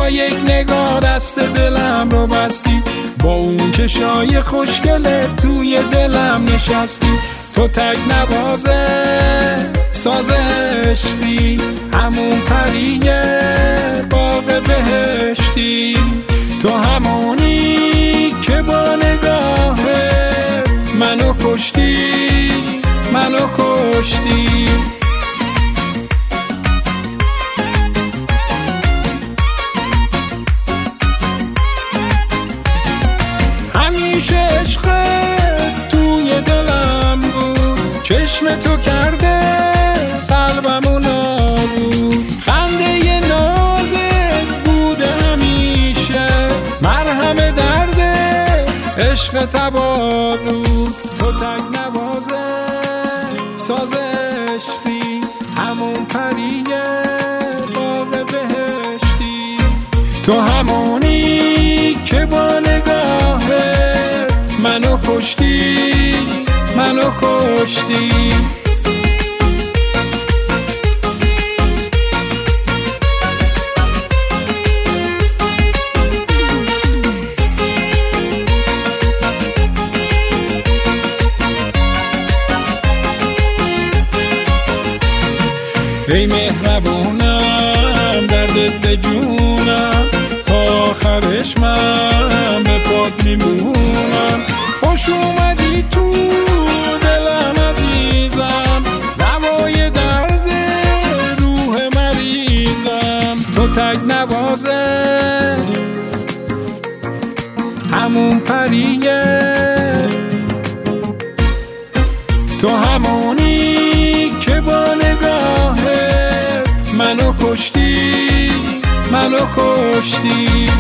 با یک نگاه دست دلم رو بستی، با اون چشای خوشگله توی دلم نشستی. تو تک نوازه ساز عشقی، همون پریه باغ بهشتی. تو همونی که با نگاه منو کشتی، منو کشتی. همیشه عشقت توی دلم بود، چشم تو کرده قلبمو نابود. خنده نازت بوده همیشه، مرهم درد عشق تبالود. تو تک نوازه ساز عشقی، همون پریه باغ بهشتی. تو همونی که با نگاه منو کشتی، منو کشتی. ای مهربونم دردت به جونم، تا آخرش من به پات میمونم. خوش اومدی تو دلم عزیزم، دوای درد روح مریضم. تو تک نوازه همون پریه، تو همونی که با نگاه منو کشتی، منو کشتی.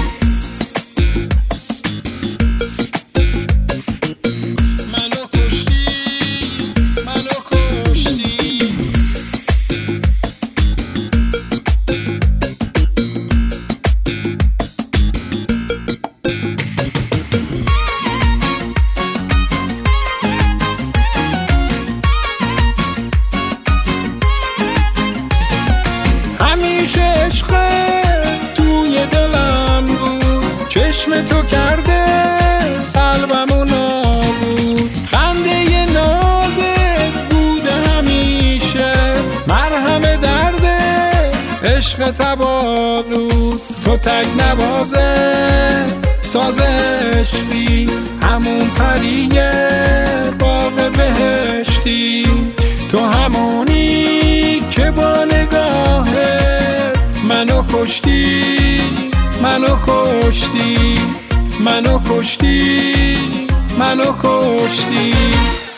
همیشه عشقت توی دلم بود، چشم تو کرده قلبمو نابود. خنده نازت بوده همیشه، مرهم درد عشق تبالود. تو تک نوازه ساز عشقی، همون پریه باغ بهشتی. تو همونی که با نگاه منو کشتی، منو کشتی، منو کشتی، منو کشتی.